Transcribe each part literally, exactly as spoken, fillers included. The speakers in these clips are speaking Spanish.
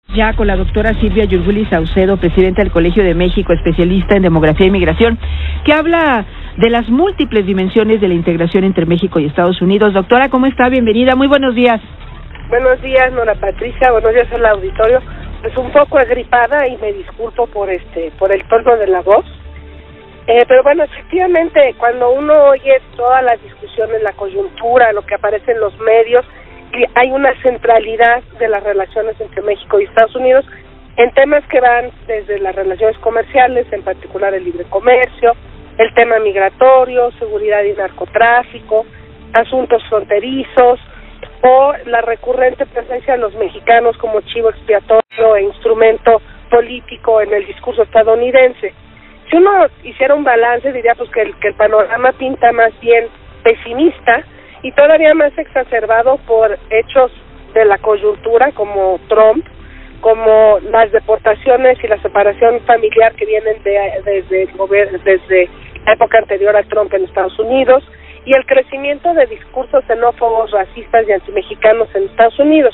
Ya con la doctora Silvia Yurguli Saucedo, presidenta del Colegio de México, especialista en demografía y migración, que habla de las múltiples dimensiones de la integración entre México y Estados Unidos. Doctora, ¿cómo está? Bienvenida, muy buenos días. Buenos días, Nora Patricia, buenos días al auditorio. Pues un poco agripada y me disculpo por este, por el tono de la voz. Eh, pero bueno, efectivamente, cuando uno oye todas las discusiones, la coyuntura, lo que aparece en los medios, hay una centralidad de las relaciones entre México y Estados Unidos en temas que van desde las relaciones comerciales, en particular el libre comercio, el tema migratorio, seguridad y narcotráfico, asuntos fronterizos, o la recurrente presencia de los mexicanos como chivo expiatorio e instrumento político en el discurso estadounidense. Si uno hiciera un balance, diría pues que el, que el panorama pinta más bien pesimista y todavía más exacerbado por hechos de la coyuntura como Trump, como las deportaciones y la separación familiar que vienen de, desde el gobierno, desde la época anterior a Trump en Estados Unidos, y el crecimiento de discursos xenófobos, racistas y antimexicanos en Estados Unidos.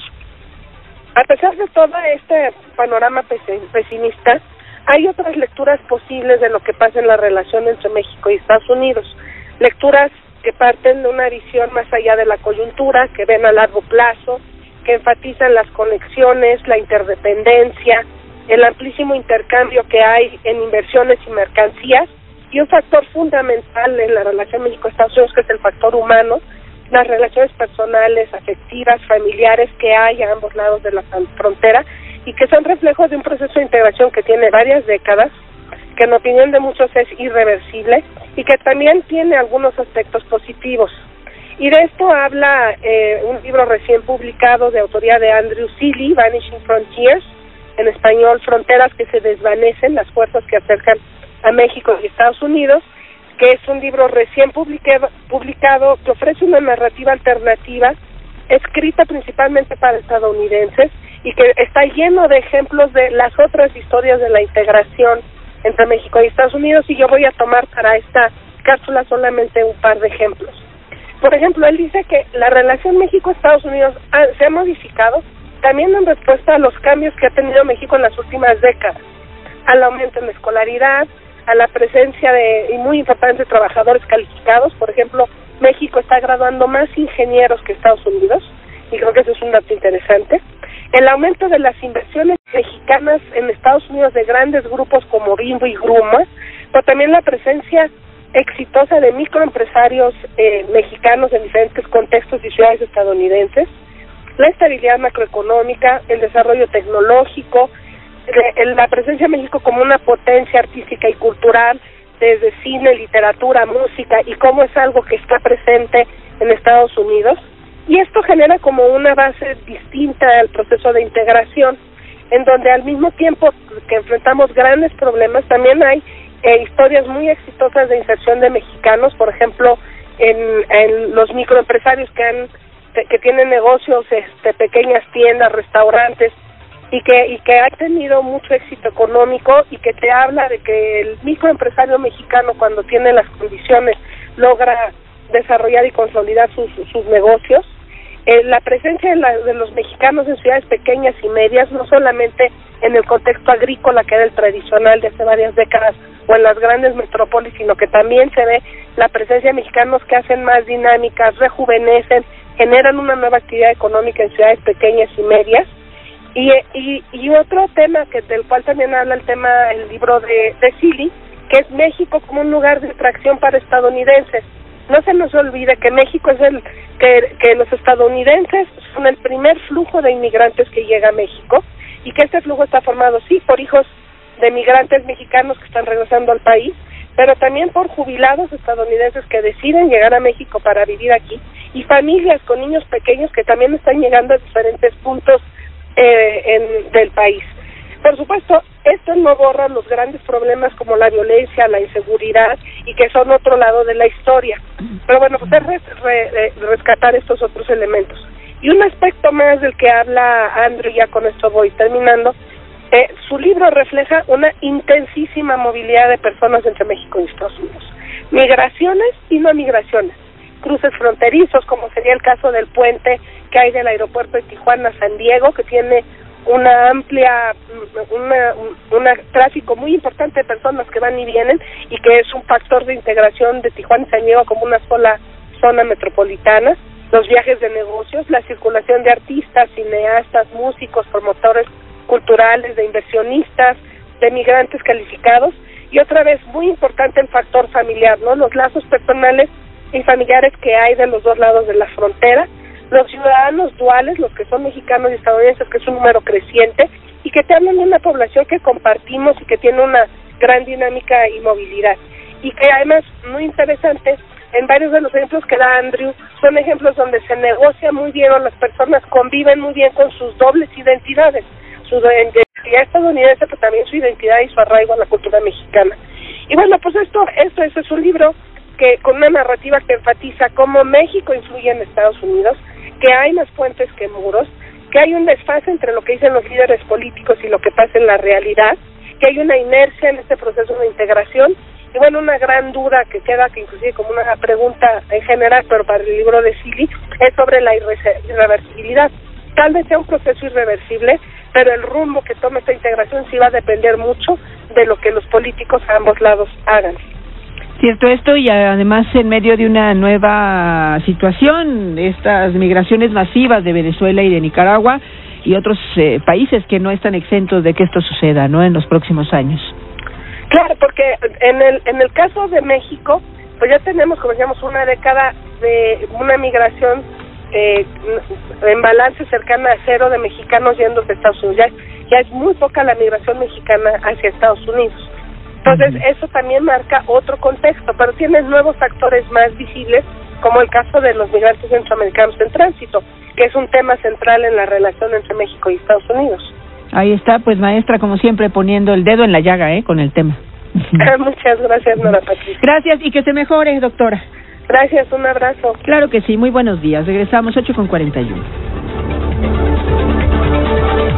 A pesar de todo este panorama pesimista, hay otras lecturas posibles de lo que pasa en la relación entre México y Estados Unidos, lecturas que parten de una visión más allá de la coyuntura, que ven a largo plazo, que enfatizan las conexiones, la interdependencia, el amplísimo intercambio que hay en inversiones y mercancías, y un factor fundamental en la relación México-Estados Unidos, que es el factor humano, las relaciones personales, afectivas, familiares que hay a ambos lados de la frontera, y que son reflejos de un proceso de integración que tiene varias décadas, que en opinión de muchos es irreversible y que también tiene algunos aspectos positivos. Y de esto habla eh, un libro recién publicado de autoría de Andrew Seeley, Vanishing Frontiers, en español, Fronteras que se desvanecen, las fuerzas que acercan a México y Estados Unidos, que es un libro recién publicado, publicado que ofrece una narrativa alternativa, escrita principalmente para estadounidenses, y que está lleno de ejemplos de las otras historias de la integración entre México y Estados Unidos, y yo voy a tomar para esta cápsula solamente un par de ejemplos. Por ejemplo, él dice que la relación México-Estados Unidos ha, se ha modificado también en respuesta a los cambios que ha tenido México en las últimas décadas, al aumento en la escolaridad, a la presencia de, y muy importante, trabajadores calificados. Por ejemplo, México está graduando más ingenieros que Estados Unidos, y creo que eso es un dato interesante. El aumento de las inversiones mexicanas en Estados Unidos de grandes grupos como Bimbo y Gruma, pero también la presencia exitosa de microempresarios eh, mexicanos en diferentes contextos y ciudades estadounidenses, la estabilidad macroeconómica, el desarrollo tecnológico, la presencia de México como una potencia artística y cultural, desde cine, literatura, música, y cómo es algo que está presente en Estados Unidos. Y esto genera como una base distinta al proceso de integración, en donde al mismo tiempo que enfrentamos grandes problemas, también hay eh, historias muy exitosas de inserción de mexicanos, por ejemplo, en, en los microempresarios que han que tienen negocios, este, pequeñas tiendas, restaurantes, y que y que ha tenido mucho éxito económico, y que te habla de que el microempresario mexicano, cuando tiene las condiciones, logra desarrollar y consolidar sus, sus negocios. Eh, la presencia de, la, de los mexicanos en ciudades pequeñas y medias, no solamente en el contexto agrícola que era el tradicional de hace varias décadas, o en las grandes metrópolis, sino que también se ve la presencia de mexicanos que hacen más dinámicas, rejuvenecen, generan una nueva actividad económica en ciudades pequeñas y medias. Y, y, y otro tema que del cual también habla el tema el libro de, de Seeley, que es México como un lugar de atracción para estadounidenses. No se nos olvide que México es el que, que los estadounidenses son el primer flujo de inmigrantes que llega a México, y que este flujo está formado sí por hijos de migrantes mexicanos que están regresando al país, pero también por jubilados estadounidenses que deciden llegar a México para vivir aquí, y familias con niños pequeños que también están llegando a diferentes puntos eh, en, del país. Por supuesto, esto no borra los grandes problemas como la violencia, la inseguridad, y que son otro lado de la historia. Pero bueno, pues es re, re, rescatar estos otros elementos. Y un aspecto más del que habla Andrew, ya con esto voy terminando, eh, su libro refleja una intensísima movilidad de personas entre México y Estados Unidos. Migraciones y no migraciones. Cruces fronterizos, como sería el caso del puente que hay del aeropuerto de Tijuana a San Diego, que tiene una amplia, una, un una tráfico muy importante de personas que van y vienen, y que es un factor de integración de Tijuana y San Diego como una sola zona metropolitana. Los viajes de negocios, la circulación de artistas, cineastas, músicos, promotores culturales, de inversionistas, de migrantes calificados, y otra vez muy importante el factor familiar, ¿no? Los lazos personales y familiares que hay de los dos lados de la frontera, los ciudadanos duales, los que son mexicanos y estadounidenses, que es un número creciente, y que te hablan de una población que compartimos y que tiene una gran dinámica y movilidad, y que además, muy interesante, en varios de los ejemplos que da Andrew, son ejemplos donde se negocia muy bien o las personas conviven muy bien con sus dobles identidades, su identidad estadounidense, pero también su identidad y su arraigo a la cultura mexicana. Y bueno, pues esto, esto, esto es un libro que con una narrativa que enfatiza cómo México influye en Estados Unidos, que hay más puentes que muros, que hay un desfase entre lo que dicen los líderes políticos y lo que pasa en la realidad, que hay una inercia en este proceso de integración, y bueno, una gran duda que queda, que inclusive como una pregunta en general, pero para el libro de Silly, es sobre la irreversibilidad. Tal vez sea un proceso irreversible, pero el rumbo que tome esta integración sí va a depender mucho de lo que los políticos a ambos lados hagan. Cierto esto, y además en medio de una nueva situación, estas migraciones masivas de Venezuela y de Nicaragua y otros eh, países que no están exentos de que esto suceda, ¿no?, en los próximos años. Claro, porque en el en el caso de México, pues ya tenemos, como decíamos, una década de una migración eh, en balance cercana a cero de mexicanos yendo de Estados Unidos. Ya, ya es muy poca la migración mexicana hacia Estados Unidos. Entonces, uh-huh. Eso también marca otro contexto, pero tienes nuevos actores más visibles, como el caso de los migrantes centroamericanos en tránsito, que es un tema central en la relación entre México y Estados Unidos. Ahí está, pues maestra, como siempre, poniendo el dedo en la llaga, ¿eh?, con el tema. Muchas gracias, Nora Patricia. Gracias, y que se mejore, doctora. Gracias, un abrazo. Claro que sí, muy buenos días. Regresamos ocho con cuarenta y uno.